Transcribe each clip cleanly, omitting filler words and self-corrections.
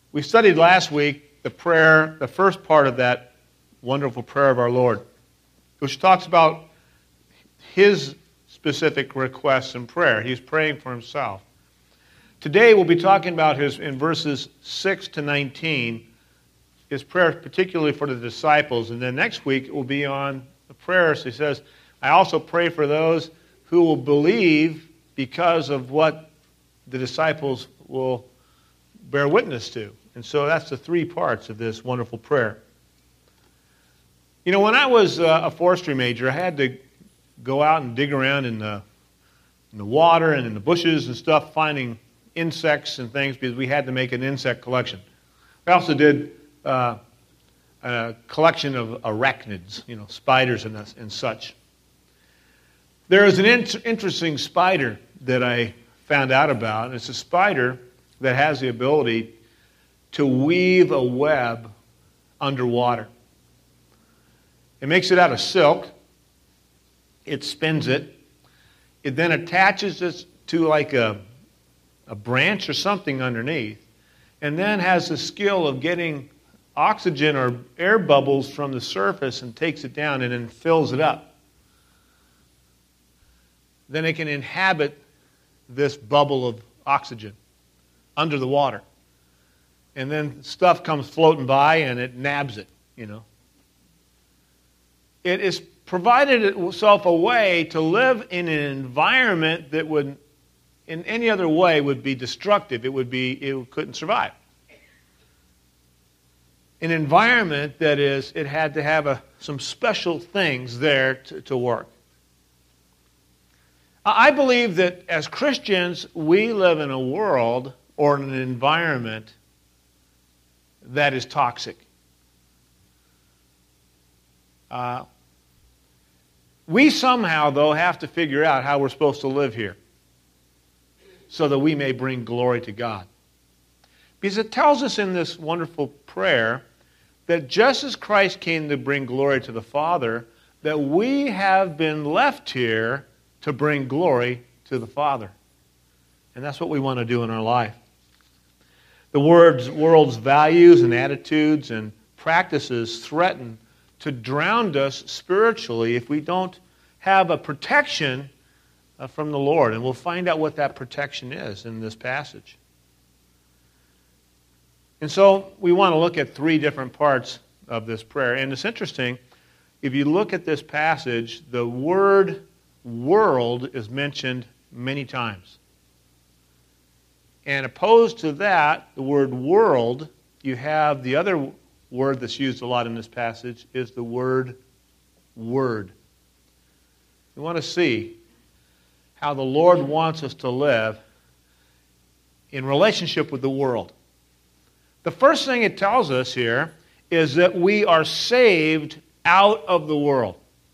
We studied last week the prayer, the first part of that wonderful prayer of our Lord, which talks about His specific requests and prayer. He's praying for Himself. Today we'll be talking about in verses 6 to 19, His prayer particularly for the disciples. And then next week it will be on the prayers. He says, I also pray for those who will believe because of what the disciples will bear witness to. And so that's the three parts of this wonderful prayer. You know, when I was a forestry major, I had to go out and dig around in the water and in the bushes and stuff, finding insects and things because we had to make an insect collection. We also did a collection of arachnids, you know, spiders and such. There is an interesting spider that I found out about. And it's a spider that has the ability to weave a web underwater. It makes it out of silk. It spins it. It then attaches it to like a branch or something underneath, and then has the skill of getting oxygen or air bubbles from the surface and takes it down and then fills it up. Then it can inhabit this bubble of oxygen under the water. And then stuff comes floating by and it nabs it, you know. It has provided itself a way to live in an environment that would, in any other way, would be destructive. It couldn't survive. An environment that is, it had to have some special things there to work. I believe that as Christians, we live in a world or in an environment that is toxic. We somehow, though, have to figure out how we're supposed to live here so that we may bring glory to God. Because it tells us in this wonderful prayer that just as Christ came to bring glory to the Father, that we have been left here to bring glory to the Father. And that's what we want to do in our life. The world's values and attitudes and practices threaten to drown us spiritually if we don't have a protection from the Lord. And we'll find out what that protection is in this passage. And so we want to look at three different parts of this prayer. And it's interesting, if you look at this passage, the word world is mentioned many times. And opposed to that, the word world, you have the other word that's used a lot in this passage is the word word. We want to see how the Lord wants us to live in relationship with the world. The first thing it tells us here is that we are saved out of the world.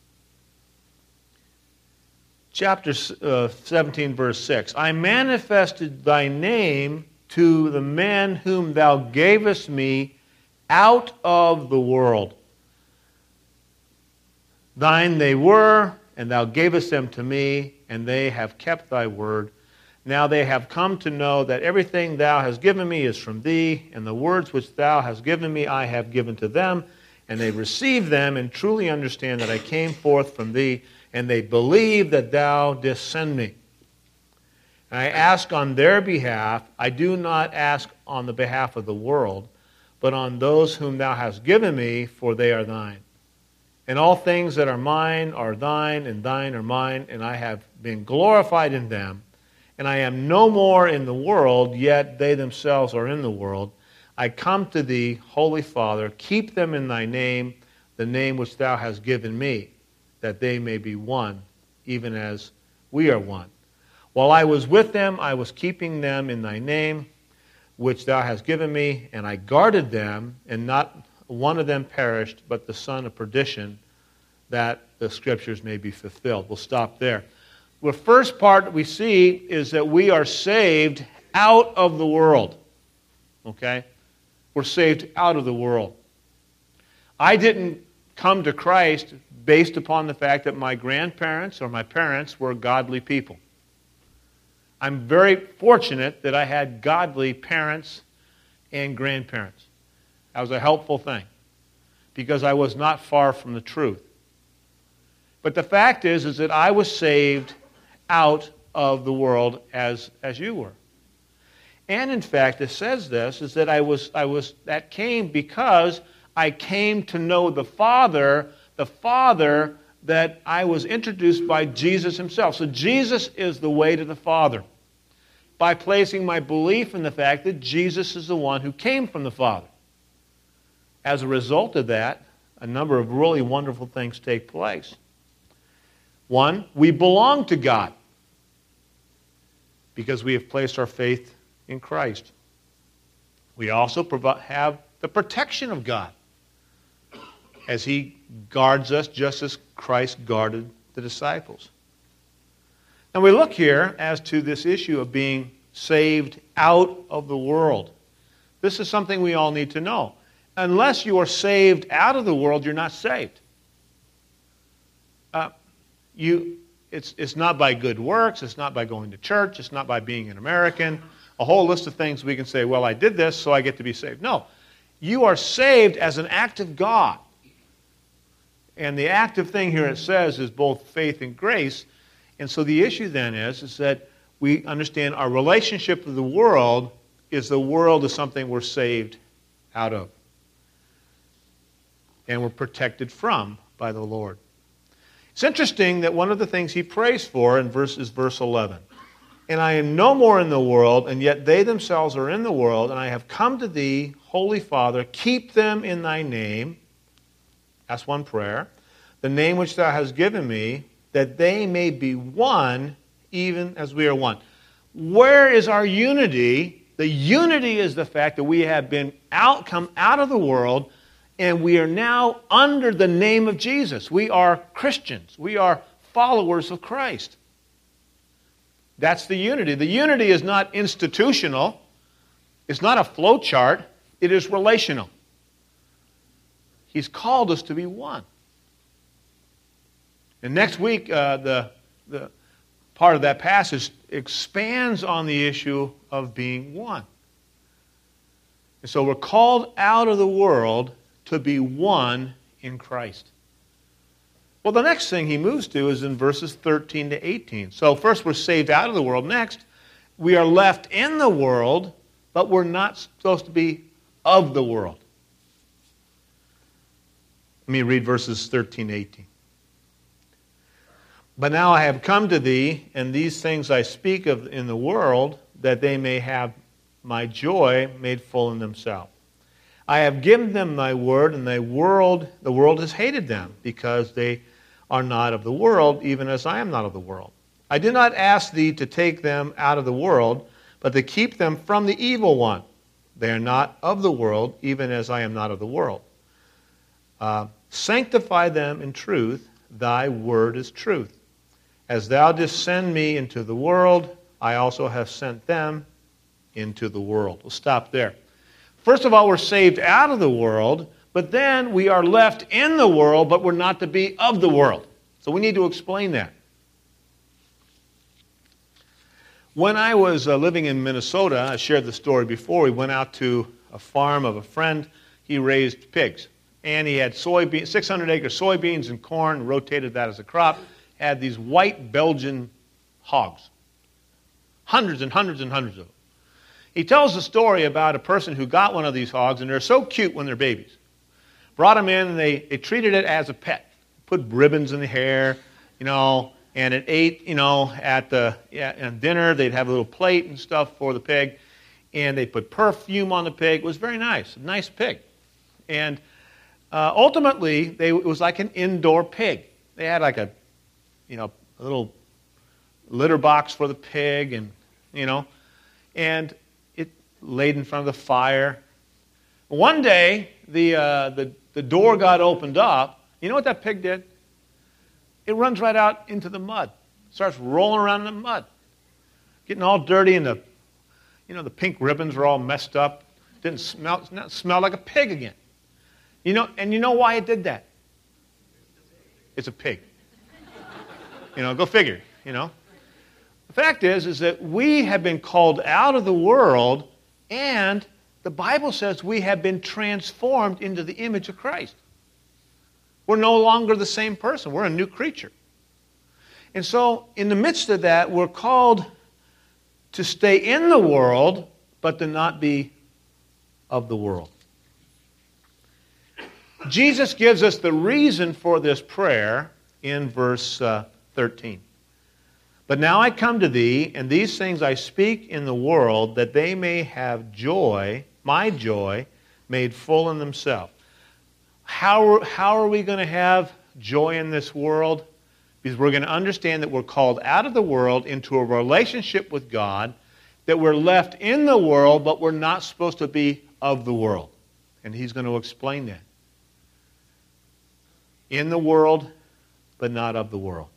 Chapter 17, verse 6. I manifested thy name to the men whom thou gavest me out of the world. Thine they were, and thou gavest them to me, and they have kept thy word. Now they have come to know that everything thou hast given me is from thee, and the words which thou hast given me I have given to them, and they receive them and truly understand that I came forth from thee, and they believe that thou didst send me. And I ask on their behalf. I do not ask on the behalf of the world, but on those whom thou hast given me, for they are thine. And all things that are mine are thine, and thine are mine, and I have been glorified in them. And I am no more in the world, yet they themselves are in the world. I come to thee, Holy Father, keep them in thy name, the name which thou hast given me, that they may be one, even as we are one. While I was with them, I was keeping them in thy name, which thou hast given me, and I guarded them, and not one of them perished, but the son of perdition, that the Scriptures may be fulfilled. We'll stop there. The first part we see is that we are saved out of the world. Okay? We're saved out of the world. I didn't come to Christ based upon the fact that my grandparents or my parents were godly people. I'm very fortunate that I had godly parents and grandparents. That was a helpful thing because I was not far from the truth. But the fact is that I was saved out of the world as you were. And in fact, it says this, is that that came because I came to know the Father that I was introduced by Jesus himself. So Jesus is the way to the Father by placing my belief in the fact that Jesus is the one who came from the Father. As a result of that, a number of really wonderful things take place. One, we belong to God because we have placed our faith in Christ. We also have the protection of God as he guards us just as Christ guarded the disciples. Now we look here as to this issue of being saved out of the world. This is something we all need to know. Unless you are saved out of the world, you're not saved. It's not by good works. It's not by going to church. It's not by being an American. A whole list of things we can say, well, I did this, so I get to be saved. No. You are saved as an act of God. And the active thing here it says is both faith and grace. And so the issue then is that we understand our relationship with the world is something we're saved out of. And we're protected from by the Lord. It's interesting that one of the things he prays for is verse 11. And I am no more in the world, and yet they themselves are in the world, and I have come to thee, Holy Father, keep them in thy name. That's one prayer. The name which thou hast given me, that they may be one, even as we are one. Where is our unity? The unity is the fact that we have come out of the world, and we are now under the name of Jesus. We are Christians. We are followers of Christ. That's the unity. The unity is not institutional. It's not a flow chart. It is relational. He's called us to be one. And next week, the part of that passage expands on the issue of being one. And so we're called out of the world to be one in Christ. Well, the next thing he moves to is in verses 13 to 18. So first we're saved out of the world. Next, we are left in the world, but we're not supposed to be of the world. Let me read verses 13 to 18. But now I have come to thee, and these things I speak of in the world, that they may have my joy made full in themselves. I have given them thy word, and the world has hated them, because they are not of the world, even as I am not of the world. I did not ask thee to take them out of the world, but to keep them from the evil one. They are not of the world, even as I am not of the world. Sanctify them in truth. Thy word is truth. As thou didst send me into the world, I also have sent them into the world. We'll stop there. First of all, we're saved out of the world, but then we are left in the world, but we're not to be of the world. So we need to explain that. When I was living in Minnesota, I shared the story before, we went out to a farm of a friend. He raised pigs. And he had 600-acre soybeans and corn, rotated that as a crop, had these white Belgian hogs. Hundreds and hundreds and hundreds of them. He tells a story about a person who got one of these hogs, and they're so cute when they're babies. Brought them in, and they treated it as a pet. Put ribbons in the hair, and it ate, at dinner. They'd have a little plate and stuff for the pig, and they put perfume on the pig. It was very nice, a nice pig. And ultimately, it was like an indoor pig. They had like a little litter box for the pig, and it laid in front of the fire. One day, the door got opened up. You know what that pig did? It runs right out into the mud. Starts rolling around in the mud. Getting all dirty, and the pink ribbons were all messed up. Didn't smell like a pig again. And you know why it did that? It's a pig. Go figure, The fact is that we have been called out of the world, and The Bible says we have been transformed into the image of Christ. We're no longer the same person. We're a new creature. And so, in the midst of that, we're called to stay in the world, but to not be of the world. Jesus gives us the reason for this prayer in verse 13. But now I come to thee, and these things I speak in the world, that they may have joy, my joy, made full in themselves. How are we going to have joy in this world? Because we're going to understand that we're called out of the world into a relationship with God, that we're left in the world, but we're not supposed to be of the world. And he's going to explain that. In the world, but not of the world.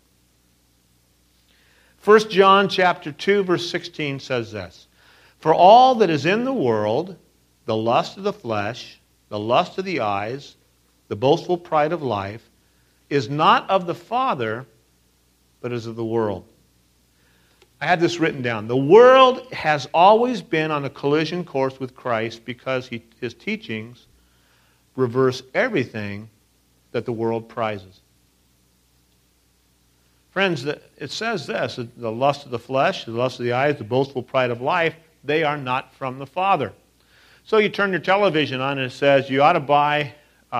1 John chapter 2, verse 16 says this. For all that is in the world, the lust of the flesh, the lust of the eyes, the boastful pride of life, is not of the Father, but is of the world. I had this written down. The world has always been on a collision course with Christ because his teachings reverse everything that the world prizes. Friends, it says this, the lust of the flesh, the lust of the eyes, the boastful pride of life, they are not from the Father. So you turn your television on and it says you ought to buy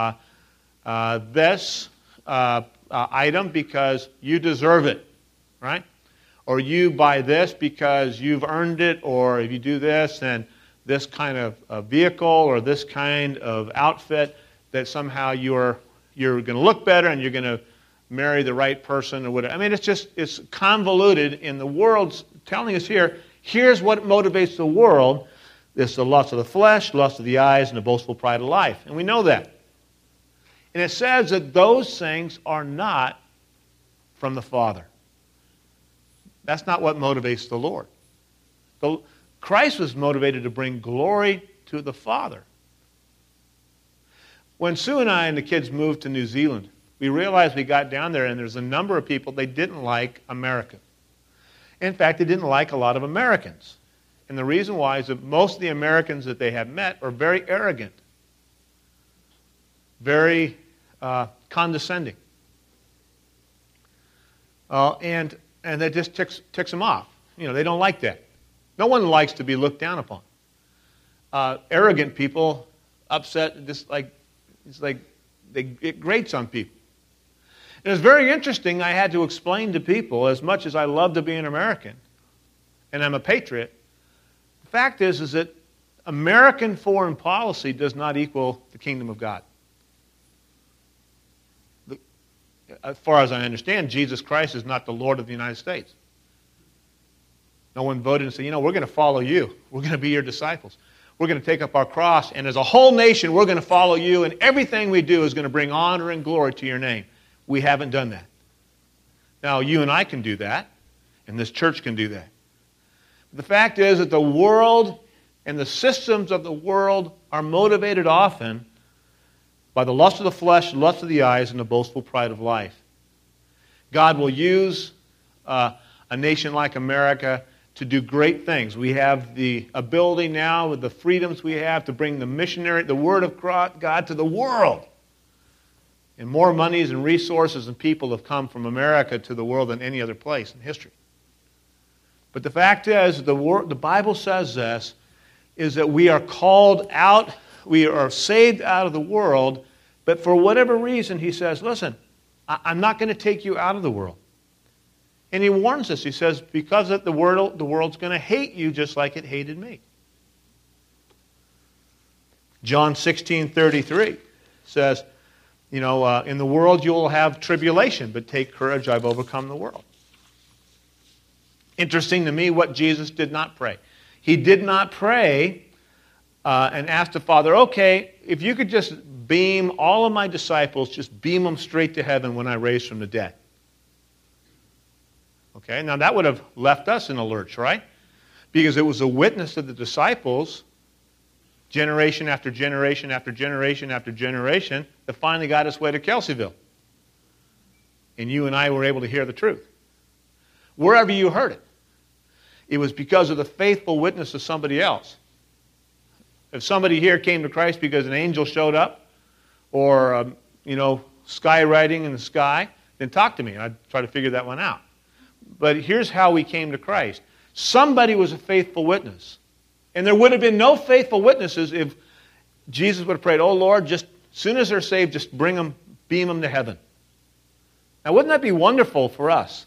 this item because you deserve it, right? Or you buy this because you've earned it, or if you do this, then this kind of vehicle or this kind of outfit, that somehow you're going to look better and you're going to marry the right person or whatever. I mean, it's convoluted, and the world's telling us here, here's what motivates the world. It's the lust of the flesh, lust of the eyes, and the boastful pride of life. And we know that. And it says that those things are not from the Father. That's not what motivates the Lord. Christ was motivated to bring glory to the Father. When Sue and I and the kids moved to New Zealand, we realized we got down there and there's a number of people, they didn't like America. In fact, they didn't like a lot of Americans. And the reason why is that most of the Americans that they have met are very arrogant, very condescending. And that just ticks them off. You know, they don't like that. No one likes to be looked down upon. Arrogant people upset, it grates on people. And it's very interesting. I had to explain to people, as much as I love to be an American, and I'm a patriot, the fact is that American foreign policy does not equal the kingdom of God. As far as I understand, Jesus Christ is not the Lord of the United States. No one voted and said, we're going to follow you. We're going to be your disciples. We're going to take up our cross, and as a whole nation, we're going to follow you, and everything we do is going to bring honor and glory to your name. We haven't done that. Now, you and I can do that, and this church can do that. The fact is that the world and the systems of the world are motivated often by the lust of the flesh, the lust of the eyes, and the boastful pride of life. God will use a nation like America to do great things. We have the ability now, with the freedoms we have, to bring the Word of God to the world. And more monies and resources and people have come from America to the world than any other place in history. But the fact is, the Bible says this, is that we are called out, we are saved out of the world, but for whatever reason, he says, listen, I'm not going to take you out of the world. And he warns us. He says, because of the world's going to hate you just like it hated me. John 16:33 says, in the world you will have tribulation, but take courage, I've overcome the world. Interesting to me what Jesus did not pray. He did not pray and ask the Father, okay, if you could just beam all of my disciples, just beam them straight to heaven when I raise from the dead. Okay, now that would have left us in a lurch, right? Because it was a witness to the disciples, generation after generation after generation after generation, that finally got us way to Kelseyville. And you and I were able to hear the truth. Wherever you heard it, it was because of the faithful witness of somebody else. If somebody here came to Christ because an angel showed up or, skywriting in the sky, then talk to me. I'd try to figure that one out. But here's how we came to Christ. Somebody was a faithful witness. And there would have been no faithful witnesses if Jesus would have prayed, oh, Lord, just as soon as they're saved, just bring them, beam them to heaven. Now, wouldn't that be wonderful for us?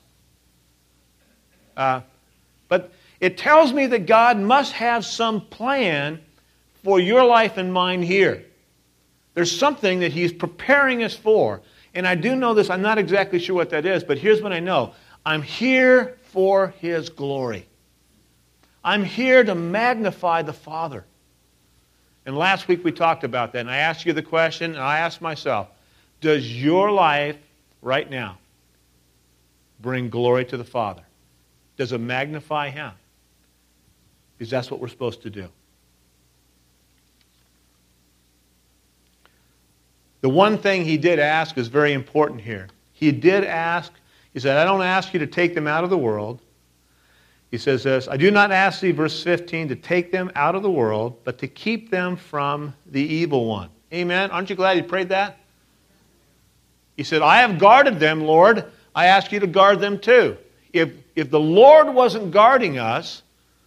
But it tells me that God must have some plan for your life and mine here. There's something that He's preparing us for. And I do know this. I'm not exactly sure what that is, but here's what I know. I'm here for His glory. I'm here to magnify the Father. And last week we talked about that, and I asked you the question, and I asked myself, does your life right now bring glory to the Father? Does it magnify Him? Because that's what we're supposed to do. The one thing He did ask is very important here. He did ask, He said, I don't ask you to take them out of the world. He says this, I do not ask thee, verse 15, to take them out of the world, but to keep them from the evil one. Amen? Aren't you glad He prayed that? He said, I have guarded them, Lord. I ask you to guard them too. If the Lord wasn't guarding us,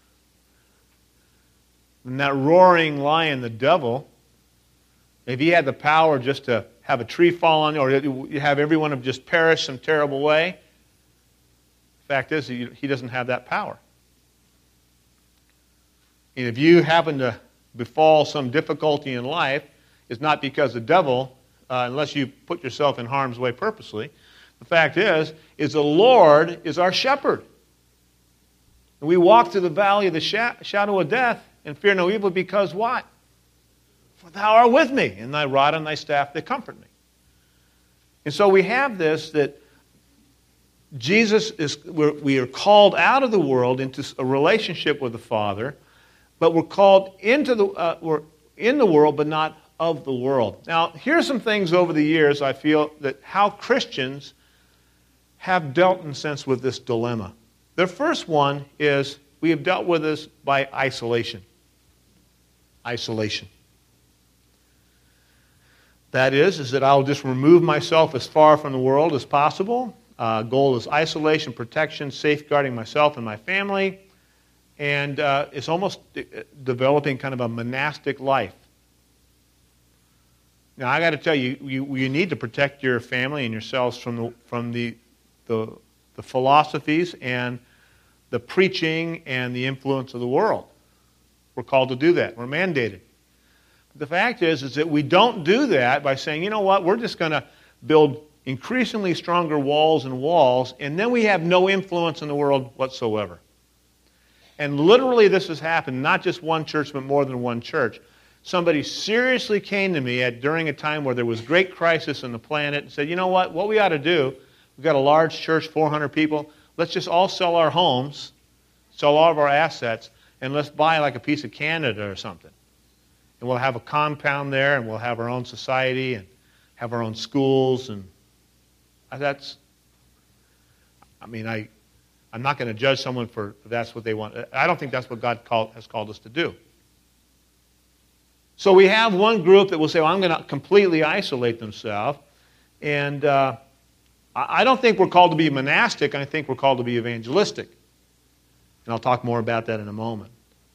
then that roaring lion, the devil, if he had the power just to have a tree fall on you or you have everyone have just perished some terrible way, the fact is he doesn't have that power. And if you happen to befall some difficulty in life, it's not because the devil, unless you put yourself in harm's way purposely. The fact is the Lord is our shepherd. And we walk through the valley of the shadow of death and fear no evil because what? For thou art with me, and thy rod and thy staff, they comfort me. And so we have this, that Jesus we are called out of the world into a relationship with the Father, but we're called we're in the world, but not of the world. Now, here's some things over the years I feel that how Christians have dealt, in a sense, with this dilemma. The first one is we have dealt with this by isolation. Isolation. That is that I'll just remove myself as far from the world as possible. Goal is isolation, protection, safeguarding myself and my family. And it's almost developing kind of a monastic life. Now, I got to tell you, you need to protect your family and yourselves from the philosophies and the preaching and the influence of the world. We're called to do that. We're mandated. The fact is that we don't do that by saying, you know what, we're just going to build increasingly stronger walls, and then we have no influence in the world whatsoever. And literally this has happened, not just one church, but more than one church. Somebody seriously came to me during a time where there was great crisis on the planet and said, you know what we ought to do, we've got a large church, 400 people, let's just all sell our homes, sell all of our assets, and let's buy like a piece of Canada or something. And we'll have a compound there, and we'll have our own society, and have our own schools, and I'm not going to judge someone for if that's what they want. I don't think that's what God has called us to do. So we have one group that will say, well, I'm going to completely isolate themselves. And I don't think we're called to be monastic. I think we're called to be evangelistic. And I'll talk more about that in a moment.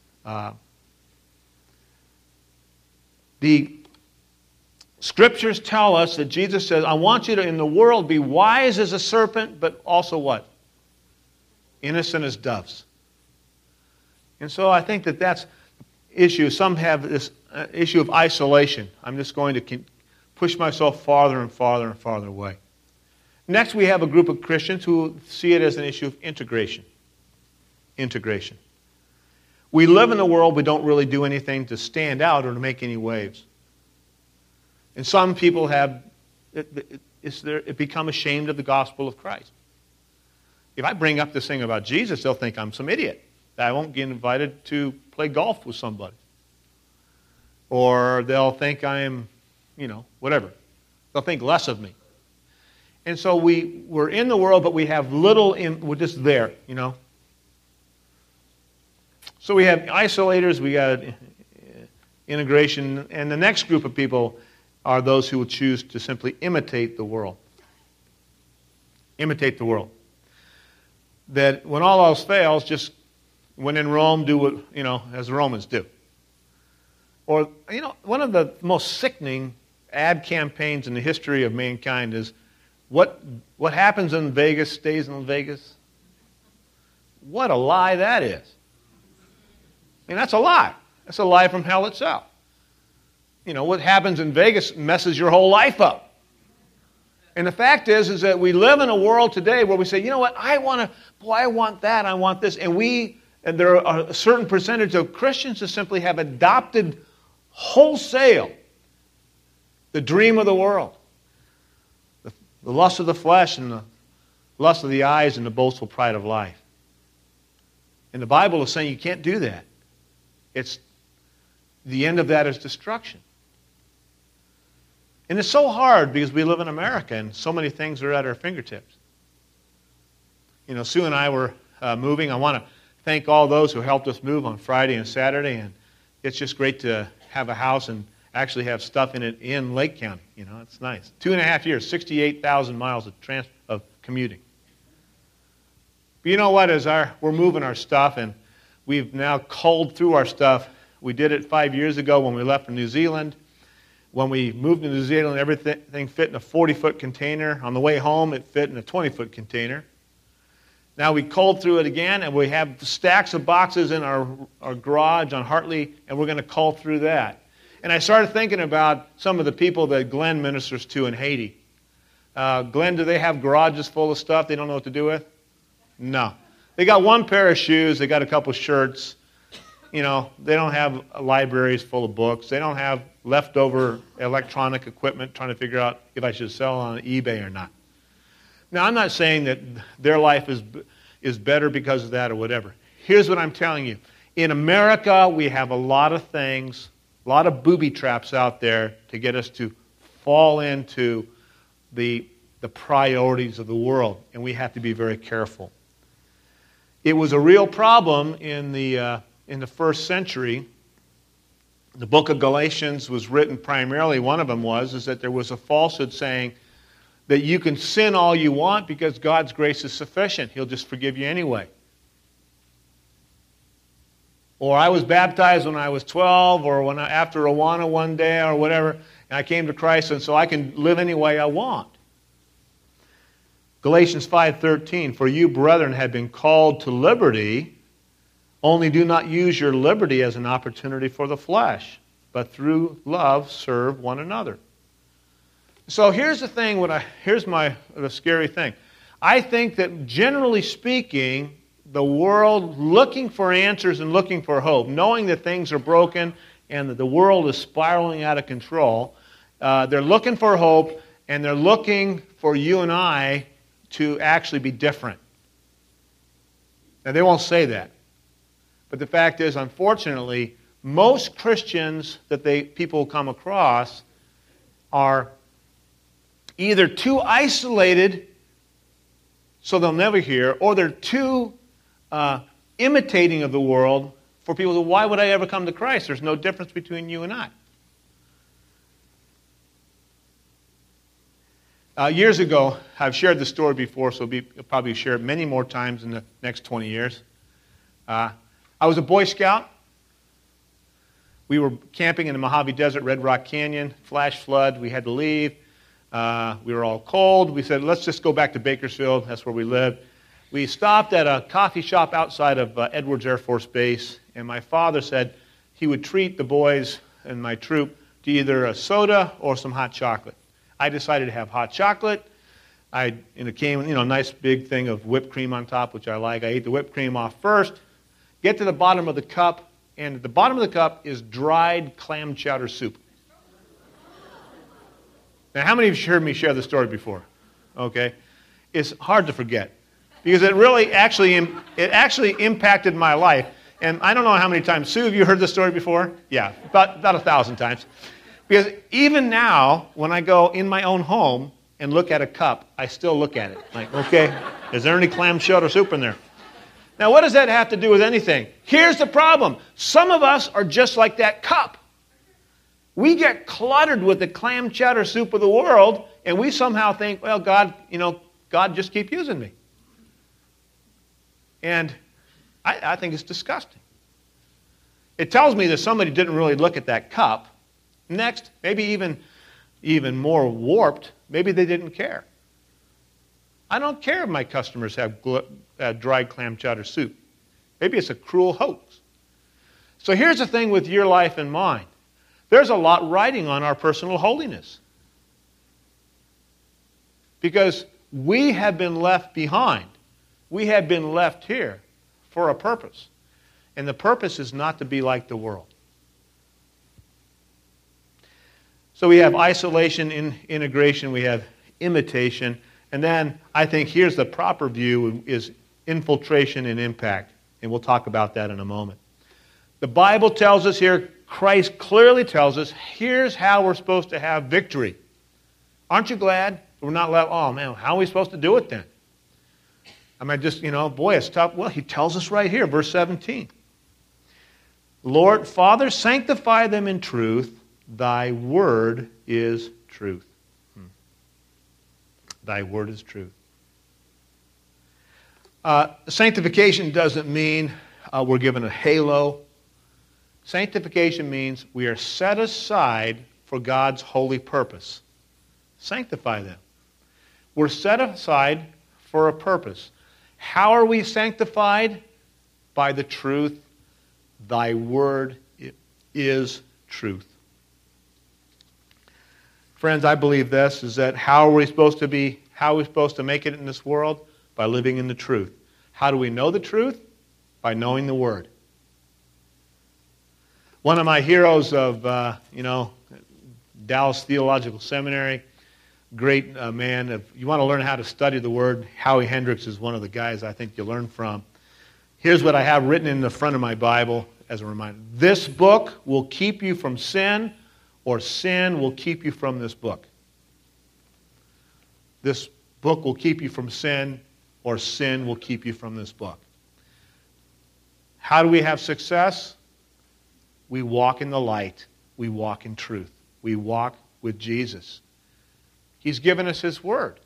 The Scriptures tell us that Jesus says, I want you to, in the world, be wise as a serpent, but also what? Innocent as doves. And so I think that that's the issue. Some have this issue of isolation. I'm just going to push myself farther and farther and farther away. Next, we have a group of Christians who see it as an issue of integration. Integration. We live in a world we don't really do anything to stand out or to make any waves. And some people have become ashamed of the gospel of Christ. If I bring up this thing about Jesus, they'll think I'm some idiot. That I won't get invited to play golf with somebody. Or they'll think I'm, whatever. They'll think less of me. And so we're in the world, but we have little, we're just there, So we have isolators, we got integration. And the next group of people are those who will choose to simply imitate the world. Imitate the world. That when all else fails, just when in Rome, do what, as the Romans do. Or, one of the most sickening ad campaigns in the history of mankind is what happens in Vegas stays in Vegas. What a lie that is. That's a lie. That's a lie from hell itself. What happens in Vegas messes your whole life up. And the fact is that we live in a world today where we say, you know what, I want that, I want this. And there are a certain percentage of Christians that simply have adopted wholesale the dream of the world, the lust of the flesh and the lust of the eyes and the boastful pride of life. And the Bible is saying you can't do that. The end of that is destruction. And it's so hard because we live in America and so many things are at our fingertips. Sue and I were moving. I want to thank all those who helped us move on Friday and Saturday. And it's just great to have a house and actually have stuff in it in Lake County. It's nice. 2.5 years, 68,000 miles of commuting. But you know what? We're moving our stuff and we've now culled through our stuff. We did it 5 years ago when we left for New Zealand. When we moved to New Zealand, everything fit in a 40-foot container. On the way home, it fit in a 20-foot container. Now we culled through it again, and we have stacks of boxes in our garage on Hartley, and we're going to cull through that. And I started thinking about some of the people that Glenn ministers to in Haiti. Glenn, do they have garages full of stuff they don't know what to do with? No. They got one pair of shoes. They got a couple shirts. They don't have libraries full of books. They don't have leftover electronic equipment trying to figure out if I should sell on eBay or not. Now, I'm not saying that their life is better because of that or whatever. Here's what I'm telling you. In America, we have a lot of things, a lot of booby traps out there to get us to fall into the priorities of the world, and we have to be very careful. It was a real problem in the first century. The book of Galatians was written primarily, one of them is that there was a falsehood saying that you can sin all you want because God's grace is sufficient. He'll just forgive you anyway. Or I was baptized when I was 12 or after Awana one day or whatever, and I came to Christ and so I can live any way I want. Galatians 5:13, for you, brethren, have been called to liberty. Only do not use your liberty as an opportunity for the flesh, but through love serve one another. So here's the thing. Here's the scary thing. I think that generally speaking, the world looking for answers and looking for hope, knowing that things are broken and that the world is spiraling out of control, they're looking for hope and they're looking for you and I to actually be different. Now they won't say that. But the fact is, unfortunately, most Christians that people come across are either too isolated so they'll never hear, or they're too imitating of the world for people to, why would I ever come to Christ? There's no difference between you and I. Years ago, I've shared the story before, so I'll probably share it many more times in the next 20 years. I was a Boy Scout. We were camping in the Mojave Desert, Red Rock Canyon, flash flood. We had to leave. We were all cold. We said, let's just go back to Bakersfield. That's where we lived. We stopped at a coffee shop outside of Edwards Air Force Base, and my father said he would treat the boys and my troop to either a soda or some hot chocolate. I decided to have hot chocolate. It came, a nice big thing of whipped cream on top, which I like. I ate the whipped cream off first. Get to the bottom of the cup, and at the bottom of the cup is dried clam chowder soup. Now, how many of you heard me share this story before? Okay. It's hard to forget because it really actually impacted my life. And I don't know how many times. Sue, have you heard this story before? Yeah, about 1,000 times. Because even now, when I go in my own home and look at a cup, I still look at it. Like, okay, is there any clam chowder soup in there? Now, what does that have to do with anything? Here's the problem. Some of us are just like that cup. We get cluttered with the clam chowder soup of the world, and we somehow think, well, God, God just keep using me. And I think it's disgusting. It tells me that somebody didn't really look at that cup. Next, maybe even more warped, maybe they didn't care. I don't care if my customers have dried clam chowder soup. Maybe it's a cruel hoax. So here's the thing with your life and mine. There's a lot riding on our personal holiness. Because we have been left behind. We have been left here for a purpose. And the purpose is not to be like the world. So we have isolation, integration, we have imitation, and then I think here's the proper view is infiltration and impact. And we'll talk about that in a moment. The Bible tells us here, Christ clearly tells us, here's how we're supposed to have victory. Aren't you glad we're not left, oh man, how are we supposed to do it then? I mean, just, boy, it's tough. Well, he tells us right here, verse 17. Lord, Father, sanctify them in truth. Thy word is truth. Thy word is truth. Sanctification doesn't mean we're given a halo. Sanctification means we are set aside for God's holy purpose. Sanctify them. We're set aside for a purpose. How are we sanctified? By the truth. Thy word is truth. Friends, I believe this is that how are we supposed to make it in this world? By living in the truth. How do we know the truth? By knowing the Word. One of my heroes of, Dallas Theological Seminary, great man. If you want to learn how to study the Word, Howie Hendricks is one of the guys I think you'll learn from. Here's what I have written in the front of my Bible as a reminder. This book will keep you from sin, or sin will keep you from this book. This book will keep you from sin, or sin will keep you from this book. How do we have success? We walk in the light. We walk in truth. We walk with Jesus. He's given us His Word.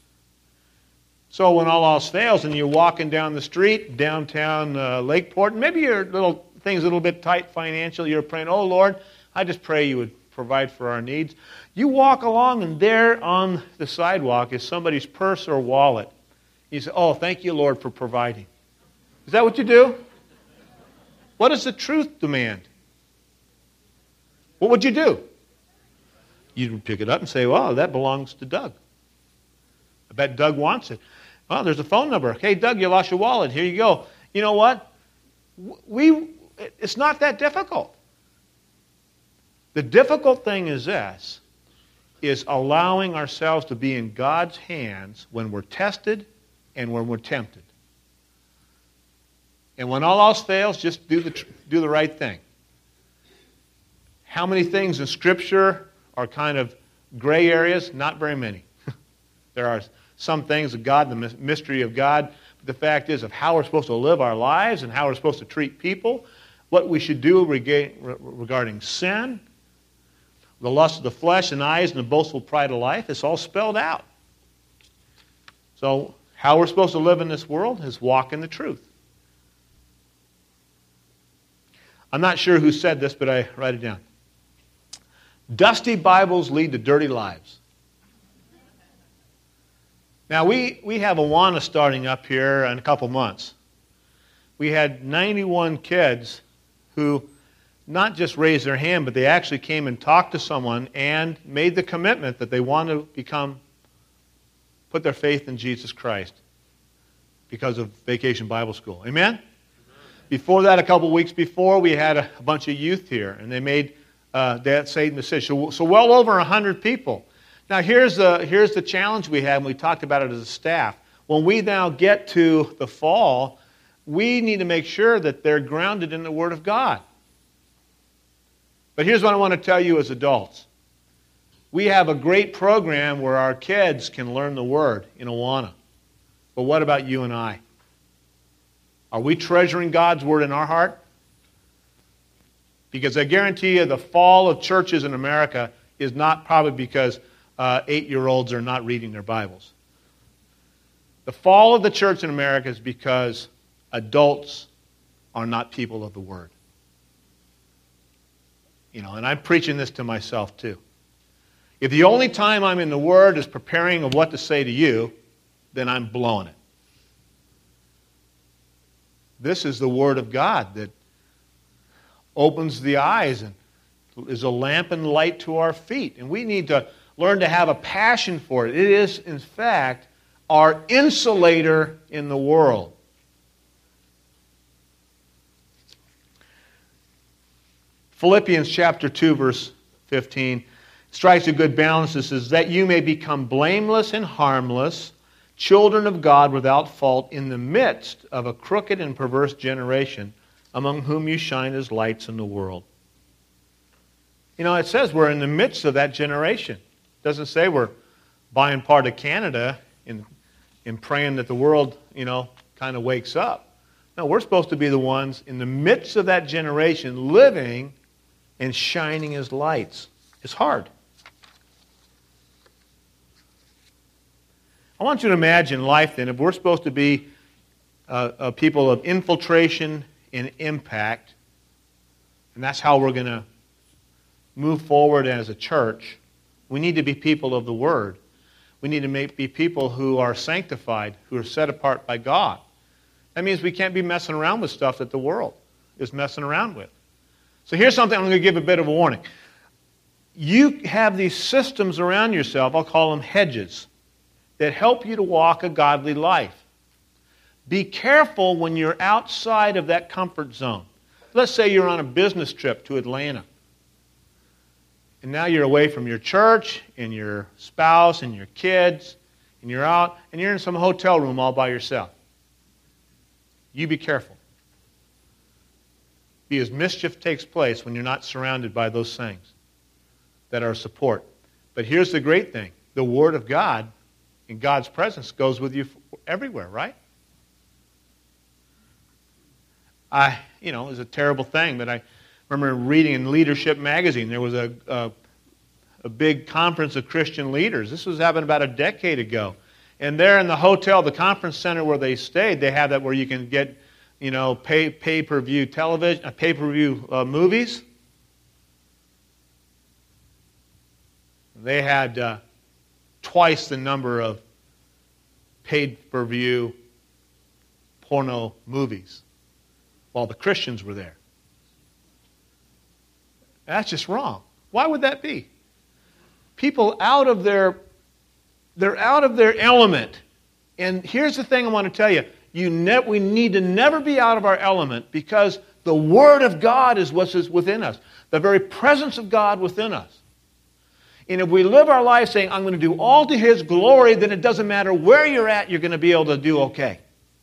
So when all else fails and you're walking down the street, downtown Lakeport, and maybe your thing's a little bit tight financially, you're praying, oh Lord, I just pray you would provide for our needs. You walk along and there on the sidewalk is somebody's purse or wallet. You say, oh, thank you, Lord, for providing. Is that what you do? What does the truth demand? What would you do? You'd pick it up and say, well, that belongs to Doug. I bet Doug wants it. Well, there's a phone number. Hey, Doug, you lost your wallet. Here you go. You know what? It's not that difficult. The difficult thing is this, is allowing ourselves to be in God's hands when we're tested and when we're tempted. And when all else fails, just do the right thing. How many things in Scripture are kind of gray areas? Not very many. There are some things of God, the mystery of God. But the fact is of how we're supposed to live our lives and how we're supposed to treat people, what we should do regarding sin, the lust of the flesh and eyes and the boastful pride of life, it's all spelled out. So how we're supposed to live in this world is walk in the truth. I'm not sure who said this, but I write it down. Dusty Bibles lead to dirty lives. Now, we have Awana starting up here in a couple months. We had 91 kids who not just raised their hand, but they actually came and talked to someone and made the commitment that they want to put their faith in Jesus Christ because of Vacation Bible School. Amen? Before that, a couple weeks before, we had a bunch of youth here, and they made that Satan decision. So well over 100 people. Now, here's the challenge we have, and we talked about it as a staff. When we now get to the fall, we need to make sure that they're grounded in the Word of God. But here's what I want to tell you as adults. We have a great program where our kids can learn the Word in Awana. But what about you and I? Are we treasuring God's Word in our heart? Because I guarantee you the fall of churches in America is not probably because 8-year-olds are not reading their Bibles. The fall of the church in America is because adults are not people of the Word. And I'm preaching this to myself too. If the only time I'm in the Word is preparing of what to say to you, then I'm blowing it. This is the Word of God that opens the eyes and is a lamp and light to our feet. And we need to learn to have a passion for it. It is, in fact, our insulator in the world. Philippians chapter 2, verse 15 strikes a good balance. It says, that you may become blameless and harmless, children of God without fault, in the midst of a crooked and perverse generation, among whom you shine as lights in the world. It says we're in the midst of that generation. It doesn't say we're buying part of Canada and praying that the world, kind of wakes up. No, we're supposed to be the ones in the midst of that generation living and shining as lights. It's hard. I want you to imagine life then, if we're supposed to be a people of infiltration and impact, and that's how we're going to move forward as a church, we need to be people of the Word. We need to be people who are sanctified, who are set apart by God. That means we can't be messing around with stuff that the world is messing around with. So here's something I'm going to give a bit of a warning. You have these systems around yourself, I'll call them hedges, that help you to walk a godly life. Be careful when you're outside of that comfort zone. Let's say you're on a business trip to Atlanta. And now you're away from your church and your spouse and your kids, and you're out, and you're in some hotel room all by yourself. You be careful. Because mischief takes place when you're not surrounded by those things that are support. But here's the great thing. The Word of God and God's presence goes with you everywhere, right? It was a terrible thing, but I remember reading in Leadership magazine, there was a big conference of Christian leaders. This was happening about a decade ago. And there in the hotel, the conference center where they stayed, they have that where you can get, pay-per-view television, pay-per-view movies. They had twice the number of pay-per-view porno movies while the Christians were there. That's just wrong. Why would that be? People they're out of their element. And here's the thing I want to tell you. We need to never be out of our element, because the Word of God is what is within us. The very presence of God within us. And if we live our life saying, I'm going to do all to His glory, then it doesn't matter where you're at, you're going to be able to do okay.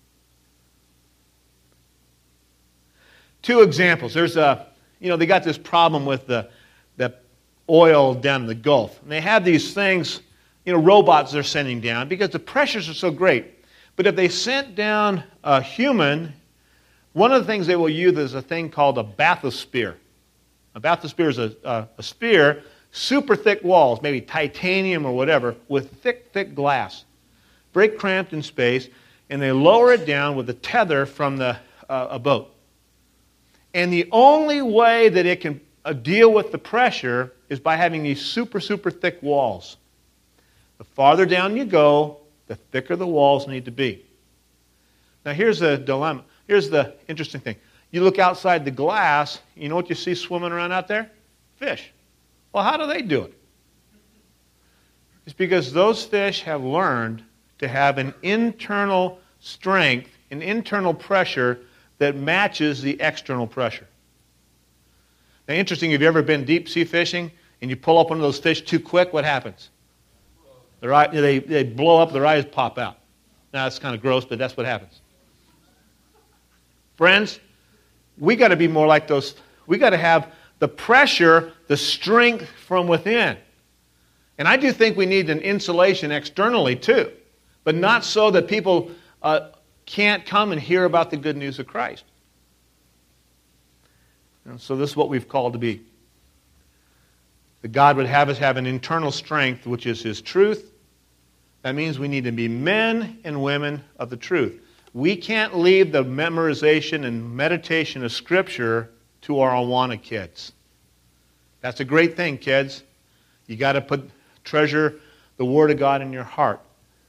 2 examples. There's they got this problem with the oil down in the Gulf. And they have these things, robots they're sending down because the pressures are so great. But if they sent down a human, one of the things they will use is a thing called a bathysphere. A bathysphere is a sphere, super thick walls, maybe titanium or whatever, with thick, thick glass. Very cramped in space, and they lower it down with a tether from a boat. And the only way that it can deal with the pressure is by having these super, super thick walls. The farther down you go, the thicker the walls need to be. Now here's the dilemma. Here's the interesting thing. You look outside the glass, you know what you see swimming around out there? Fish. Well, how do they do it? It's because those fish have learned to have an internal strength, an internal pressure that matches the external pressure. Now, interesting, have you ever been deep sea fishing and you pull up one of those fish too quick, what happens? They blow up, their eyes pop out. Now, that's kind of gross, but that's what happens. Friends, we got to be more like those. We got to have the pressure, the strength from within. And I do think we need an insulation externally too, but not so that people can't come and hear about the good news of Christ. And so this is what we've called to be. That God would have us have an internal strength, which is His truth. That means we need to be men and women of the truth. We can't leave the memorization and meditation of Scripture to our Awana kids. That's a great thing, kids. You got to treasure the Word of God in your heart.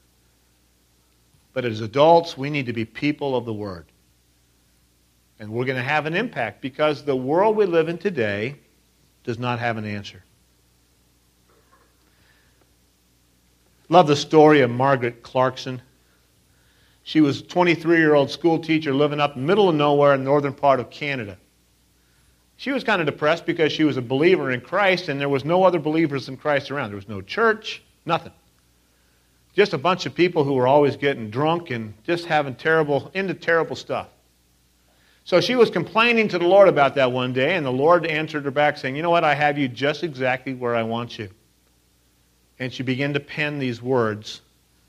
But as adults, we need to be people of the Word. And we're going to have an impact because the world we live in today does not have an answer. Love the story of Margaret Clarkson. She was a 23-year-old school teacher living up in the middle of nowhere in the northern part of Canada. She was kind of depressed because she was a believer in Christ and there was no other believers in Christ around. There was no church, nothing. Just a bunch of people who were always getting drunk and just having terrible stuff. So she was complaining to the Lord about that one day, and the Lord answered her back saying, you know what, I have you just exactly where I want you. And she began to pen these words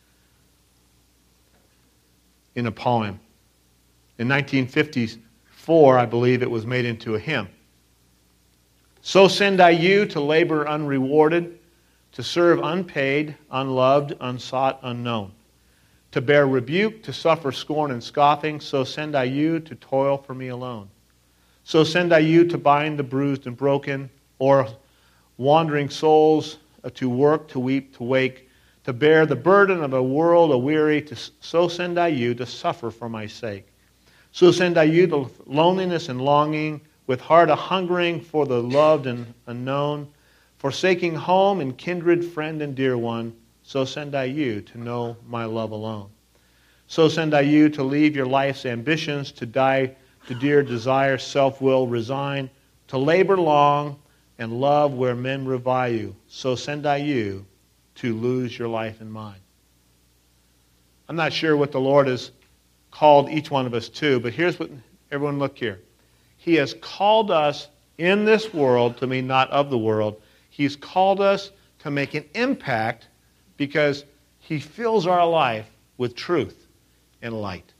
in a poem. In 1954, I believe, it was made into a hymn. So send I you to labor unrewarded, to serve unpaid, unloved, unsought, unknown, to bear rebuke, to suffer scorn and scoffing, so send I you to toil for me alone. So send I you to bind the bruised and broken, or wandering souls, to work, to weep, to wake, to bear the burden of a world aweary, so send I you to suffer for my sake. So send I you to loneliness and longing, with heart a-hungering for the loved and unknown, forsaking home and kindred, friend and dear one, so send I you to know my love alone. So send I you to leave your life's ambitions, to die to dear desire, self-will resign, to labor long and love where men revile you. So send I you to lose your life and mine. I'm not sure what the Lord has called each one of us to, but here's what, everyone look here. He has called us in this world to be not of the world. He's called us to make an impact because He fills our life with truth and light.